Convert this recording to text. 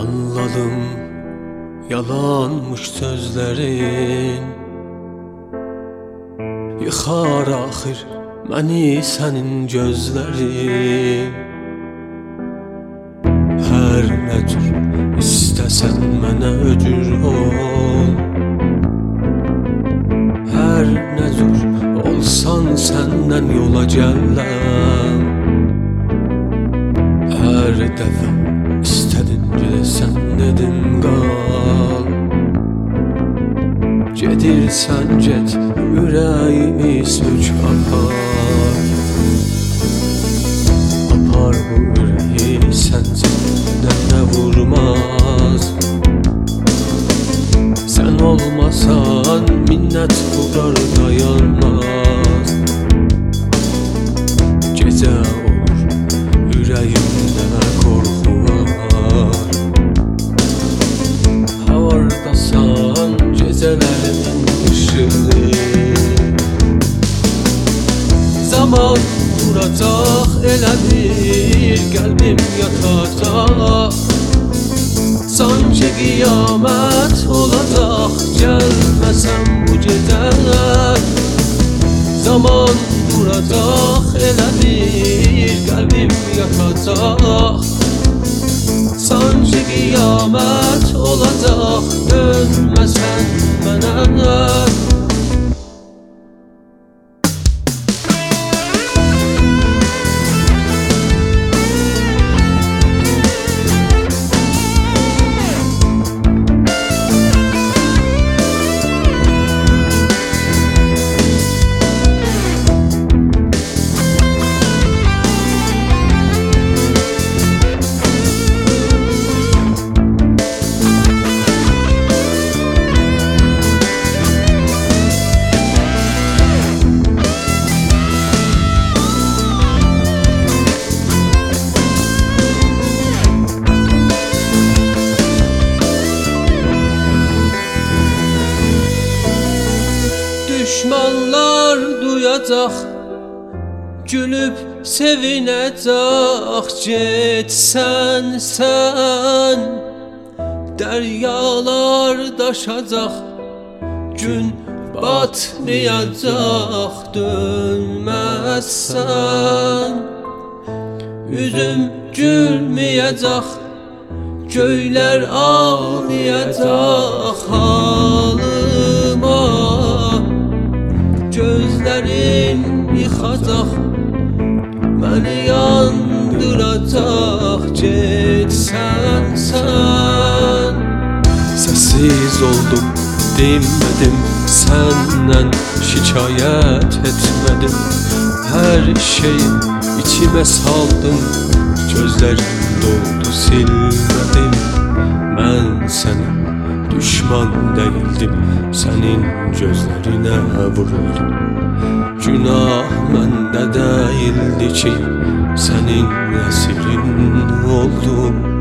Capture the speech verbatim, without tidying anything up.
Anladım, yalanmış sözlerin. Yıxar axir məni sənin gözlərin. Hər nə cür istəsən mənə öcür ol. Hər nə cür olsan səndən yola gələm. Hər dəfə istədin gedəsən dedim qal. Gedirsən get, ürəyimi sök apar. Apar bu ürəyi səncə nə vurmaz. Sən olmasan minnət qurar dayanmaz. Gecə olur ürəyimdə qorxu var. Havardasan gecələrimin ışığı. Zaman duracaq elə bir qəlbim yatacaq. Sanki qiyamət olacaq gəlməsəm bu gecə. Zaman duracaq elə bir qəlbim yatacaq. Sanki qiyamət olacaq dönməsən mənə. Düşmanlar duyacaq, gülüb sevinəcək. Getsən sən, dəryalar daşacaq. Gün batmayacaq dönməzsən. Üzüm gülməyəcək, göylər ağlayacaq halıma. Gözlərin yıxacaq, məni yandıracaq. Getsən sən. Səsiz oldum, dinmədim, səndən şikayət etmədim. Hər şeyi içimə saldım, gözlərim doldu silmədim. Mən sənə düşman değildim, sənin gözlərinə vuruldum. Günah məndə değildi ki, sənin əsirin oldum.